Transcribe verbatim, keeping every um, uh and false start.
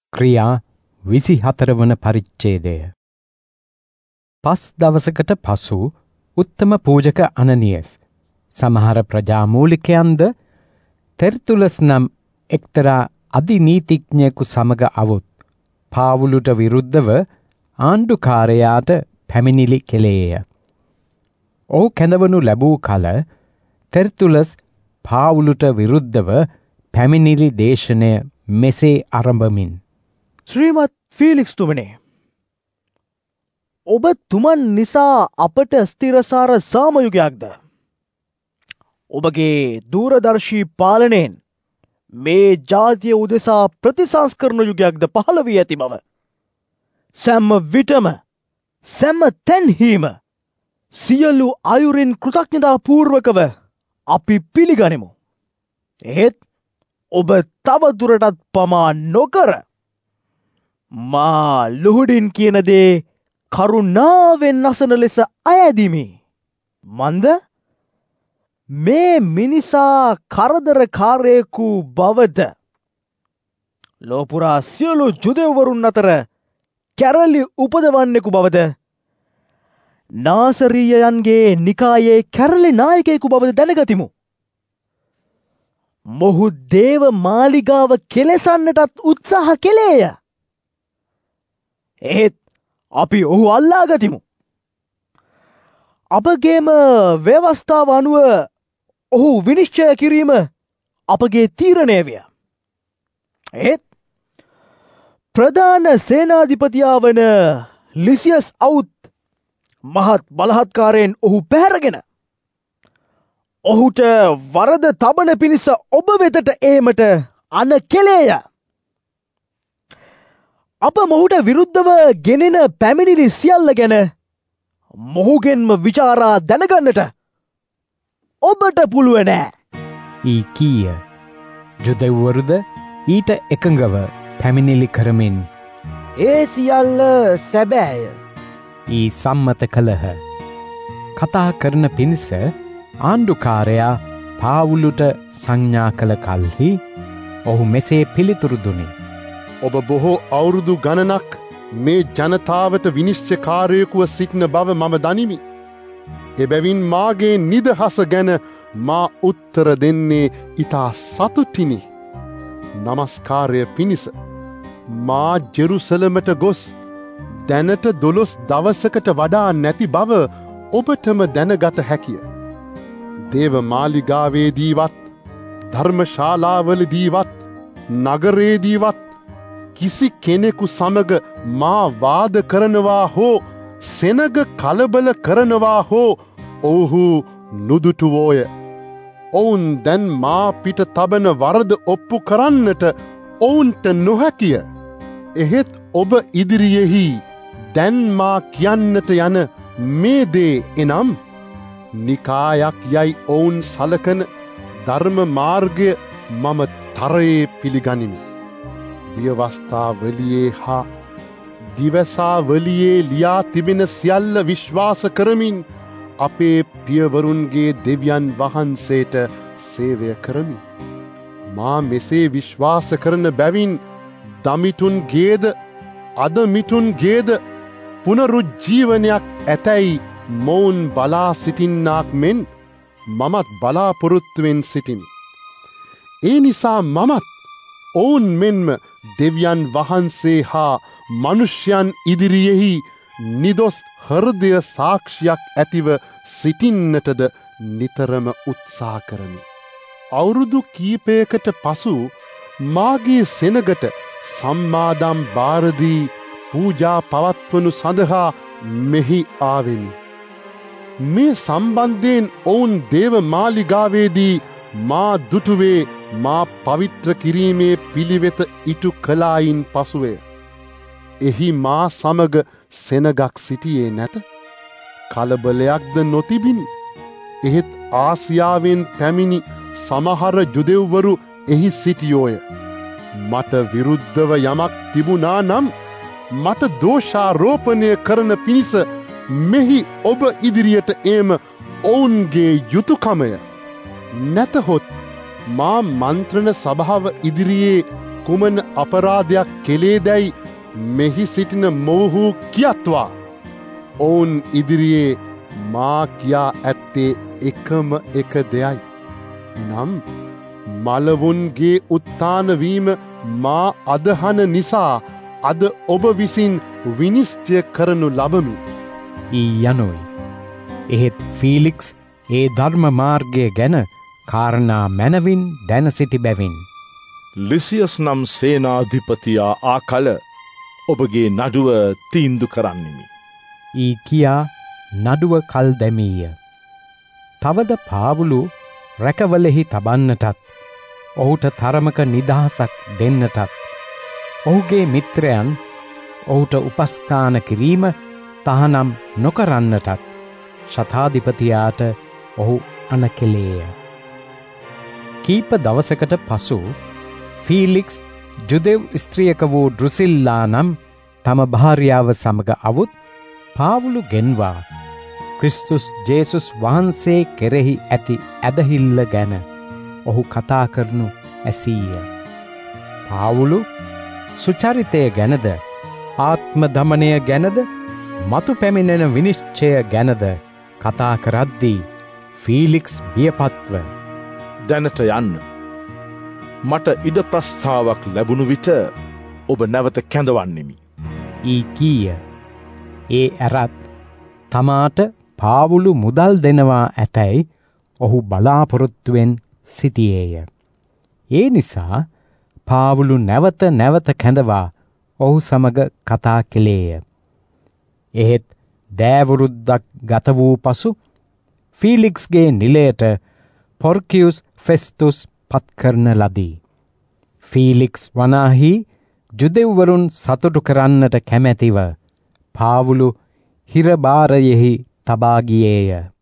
ක්‍රියා විසිහතර වන පරිච්ඡේදය. පස් දවසකට පසු උත්තම පූජක අනනියස් සමහර ප්‍රජාමූලිකයන්ද තෙර්තුලස් නම් එක්තරා අධිනීතිඥයෙකු සමග අවුත් පාවුලුට විරුද්ධව ආණ්ඩුකාරයාට පැමිණිලි කෙළේය. ඔහු කැඳවනු ලැබූ කල තෙර්තුලස් පාවුලුට විරුද්ධව පැමිණිලි දේශනය මෙසේ ආරම්භමින් ශ්‍රීමත් ෆීලික්ස් තුමනේ, ඔබ තුමන් නිසා අපට ස්ථිරසාර සාමයුගයක්ද? ඔබගේ දූරදර්ශී පාලනයෙන් මේ ජාතිය උදෙසා ප්‍රතිසංස්කරණ යුගයක්ද පහළ වී ඇති බව සැම විටම සැම තැන්හීම සියලු අයුරින් කෘතඥතා පූර්වකව අපි පිළිගනිමු. එහෙත් ඔබ තව දුරටත් පමා නොකර මා ලුහුඩින් කියන දේ කරුණාවෙන් අසන ලෙස අයදිමි. මන්ද මේ මිනිසා කරදරකාරයෙකු බවද ලෝපුරා සියලු ජුදෙව්වරුන් අතර කැරලි උපදවන්නෙකු බවද නාසරීයයන්ගේ නිකායේ කැරලි නායකයෙකු බවද දැනගතිමු. මොහු දේව මාලිගාව කෙලෙසන්නටත් උත්සාහ කෙළේය. එහෙත් අපි ඔහු අල්ලාගතිමු. අපගේම ව්‍යවස්ථාව අනුව ඔහු විනිශ්චය කිරීම අපගේ තීරණය විය. ඒත් ප්‍රධාන සේනාධිපතියා වන ලිසියස් අවුත් මහත් බලහත්කාරයෙන් ඔහු පැහැරගෙන ඔහුට වරද තබන පිණිස ඔබ වෙතට ඒමට අන කෙළේය. අප මොහුට විරුද්ධව ගෙනෙන පැමිණිලි සියල්ල ගැන මොහුගෙන්ම විචාරා දැනගන්නට ඔබට පුළුවනෑ. ඊ කීය ජුදෙව්වරුද ඊට එකඟව පැමිණිලි කරමින් ඒ සියල්ල සැබෑය ඊ සම්මත කළහ. කතා කරන පිණිස ආණ්ඩුකාරයා පාවුලුට සංඥා කළ කල්හි ඔහු මෙසේ පිළිතුරු දුනි. ඔබ බොහෝ අවුරුදු ගණනක් මේ ජනතාවට විනිශ්චයකාරයෙකුව සිටින බව මම දනිමි. එබැවින් මාගේ නිදහස ගැන මා උත්තර දෙන්නේ ඉතා සතුටිනි. නමස්කාරය පිණිස මා ජෙරුසලමට ගොස් දැනට දොළොස් දවසකට වඩා නැති බව ඔබටම දැනගත හැකිය. දේව මාලිගාවේදීවත් ධර්මශාලාවලදීවත් නගරේදීවත් කිසි කෙනෙකු සමග මා වාද කරනවා හෝ සෙනග කලබල කරනවා හෝ ඔවුහු නුදුටුවෝය. ඔවුන් දැන් මා පිට තබන වරද ඔප්පු කරන්නට ඔවුන්ට නොහැකිය. එහෙත් ඔබ ඉදිරියෙහි දැන් මා කියන්නට යන මේ දේ එනම් නිකායක් යයි ඔවුන් සලකන ධර්ම මාර්ගය මම තරයේ පිළිගනිමි. ව්‍යවස්ථාවලියේ හා දිවසාවලියේ ලියා තිබෙන සියල්ල විශ්වාස කරමින් අපේ පියවරුන්ගේ දෙවියන් වහන්සේට සේවය කරමි. මා මෙසේ විශ්වාස කරන බැවින් දමිටුන්ගේද අදමිටුන්ගේද පුනරුජ්ජීවනයක් ඇතැයි මොවුන් බලා සිටින්නාක් මෙන් මමත් බලාපොරොත්තුවෙන් සිටිමි. ඒ නිසා මමත් ඔවුන් මෙන්ම දෙවියන් වහන්සේ හා මනුෂ්‍යයන් ඉදිරියෙහි නිදොස් හෘදය සාක්ෂියක් ඇතිව සිටින්නටද නිතරම උත්සාහ කරමි. අවුරුදු කීපයකට පසු මාගේ සෙනගට සම්මාදම් බාරදී පූජා පවත්වනු සඳහා මෙහි ආවෙමි. මේ සම්බන්ධයෙන් ඔවුන් දේව මාලිගාවේදී මා දුටුවේ මා පවිත්‍ර කිරීමේ පිළිවෙත ඉටු කළායින් පසුවය. එහි මා සමග සෙනගක් සිටියේ නැත. කලබලයක්ද නොතිබිනි. එහෙත් ආසියාවෙන් පැමිණි සමහර ජුදෙව්වරු එහි සිටියෝය. මට විරුද්ධව යමක් තිබුණා නම් මට දෝෂාරෝපණය කරන පිණිස මෙහි ඔබ ඉදිරියට ඒම ඔවුන්ගේ යුතුයකමය. නැතහොත් මා මන්ත්‍රණ සභාව ඉදිරියේ කුමන අපරාධයක් කෙලේදැයි මෙහි සිටින මොවුහු කියත්වා. ඔවුන් ඉදිරියේ මා කියා ඇත්තේ එකම එක දෙයයි. නම් මලවුන්ගේ උත්තානවීම මා අදහන නිසා අද ඔබ විසින් විනිශ්චය කරනු ලබමි. ඊ යනුයි. එහෙත් ෆීලික්ස් ඒ ධර්ම මාර්ගය ගැන කාරණා මැනවින් දැන සිටි බැවින් ලිසියස් නම් සේනාධිපතියා ආකල ඔබගේ නඩුව තීන්දු කරන්නෙමි. ඊ කියා නඩුව කල් දැමීය. තවද පාවුලු රැකවලෙහි තබන්නටත් ඔහුට තරමක නිදහසක් දෙන්නටත් ඔහුගේ මිත්‍රයන් ඔහුට උපස්ථාන කිරීම තහනම් නොකරන්නටත් ශතාධිපතියාට ඔහු අනකෙලේය. කීප දවසකට පසු ෆීලික්ස් ජුදෙව් ස්ත්‍රියක වූ ඩ්‍රුසිල්ලා නම් තම භාර්යාව සමග අවුත් පාවුලු ගෙන්වා ක්‍රිස්තුස් ජේසුස් වහන්සේ කෙරෙහි ඇති ඇදහිල්ල ගැන ඔහු කතා කරනු ඇසීය. පාවුලු සුචරිතය ගැනද ආත්ම දමනය ගැනද මතු පැමිණෙන විනිශ්චය ගැනද කතා කරද්දී ෆීලික්ස් බියපත්ව දැනට යන්න. මට ඉඩ ප්‍රස්ථාවක් ලැබුණු විට ඔබ නැවත කැඳවන්නෙමි. ඊ කීය. ඒ ඇරත් තමාට පාවුලු මුදල් දෙනවා ඇතැයි ඔහු බලාපොරොත්තුවෙන් සිටියේය. ඒ නිසා පාවුලු නැවත නැවත කැඳවා ඔහු සමග කතා කෙලේය. එහෙත් දෑවුරුද්දක් ගත වූ පසු ෆීලික්ස්ගේ නිලයට පොර්කියුස් ෆෙස්තුස් පත් කරන ලදී. ෆීලික්ස් වනාහි ජුදෙව්වරුන් සතුටු කරන්නට කැමැතිව පාවුලු හිරබාරයෙහි තබා ගියේය.